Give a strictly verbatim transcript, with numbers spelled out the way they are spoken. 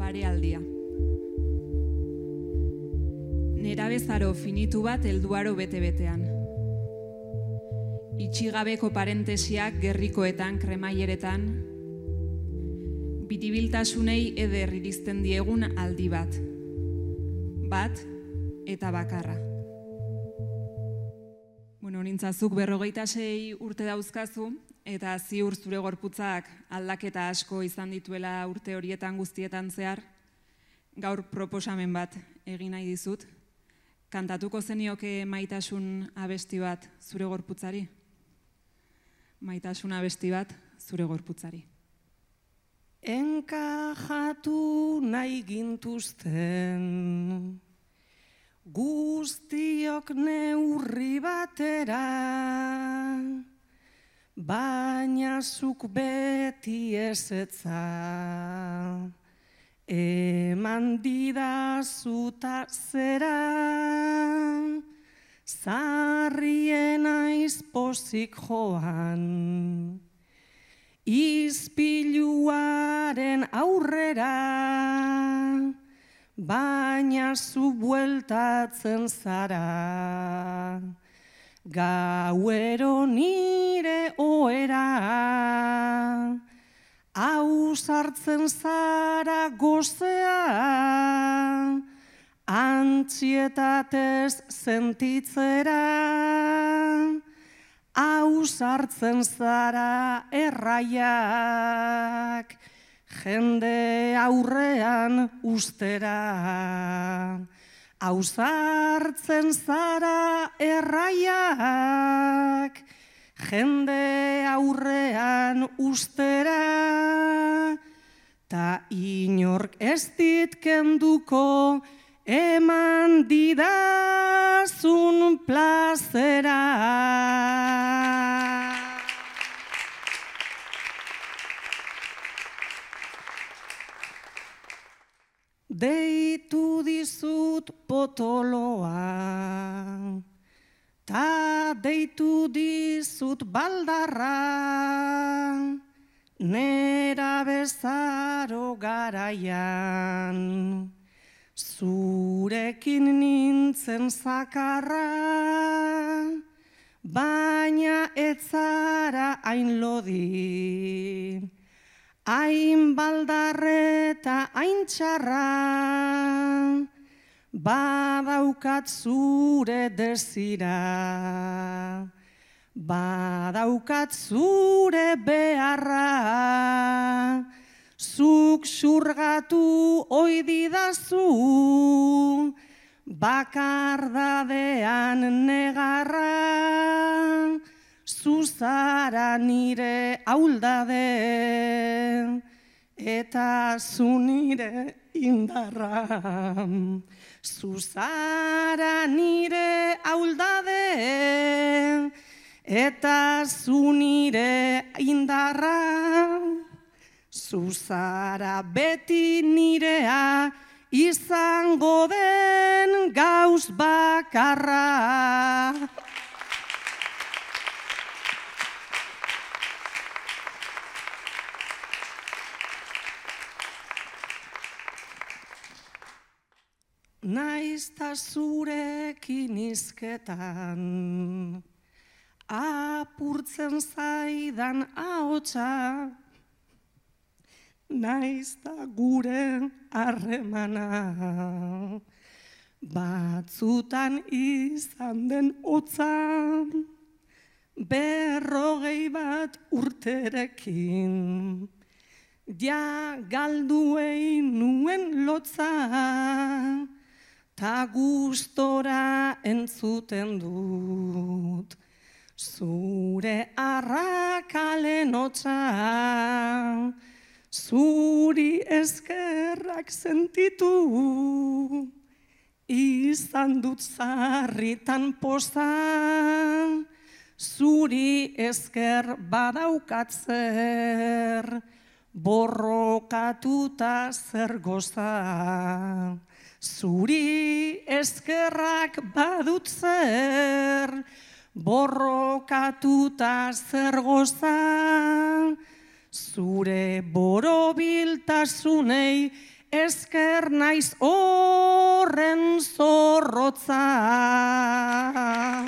arealdia. Nerabezaro finitu bat helduaro bete-betean. Itxigabeko parentesiak gerrikoetan, kremaileretan, biribiltasunei eder irizten diegun aldi bat. Bat eta bakarra. Bueno, nintzazuk berrogeita sei urte dauzkazu, eta ziur zure gorputzak aldaketa asko izan dituela urte horietan guztietan zehar, gaur proposamen bat egin nahi dizut. Kantatuko zenioke maitasun abesti bat zure gorputzari? Maitasun abesti bat zure gorputzari. Enkajatu nahi gintuzten, guztiok neurri batera, baina zuk beti ezetza, eman didazuta zera, zarrien aiz pozik joan, izpiluaren aurrera, baina zu bueltatzen zara, gauero nire ohera, hau sartzen zara gozea, antsietatez sentitzera, hau sartzen zara erraiak, jende aurrean ustera. Hau sartzen zara erraiak, jende aurrean ustera, ta inork ez dit kenduko eman didazun plazera. Deitu dizut potoloa, ta deitu dizut baldarra, nerabezaro garaian, zurekin nintzen zakarra, baina ez zara hain lodi, hain baldarreta hain txarra, badaukat zure desira, badaukat zure beharra, zuk xurgatu oi didazu, bakardadean negarra, zuzara nire auldade, eta zu nire indarra. Zuzara nire auldade, eta zu nire indarra. Zuzara beti nirea, izango den gauz bakarra. Naizta zurekin izketan, apurtzen zaidan ahotsa, naizta gure harremana, batzutan izan den hotza, berrogei bat urterekin, ja galduei nuen lotza, ta gustora entzuten dut, zure arrakalen hotza, zuri eskerrak sentitu, izan dut zarritan poza, zuri esker badaukat zer, borrokatuta zer goza. Zuri eskerrak badut zer, borrokatuta zer goza, zure borobiltasunei esker naiz horren zorrotza.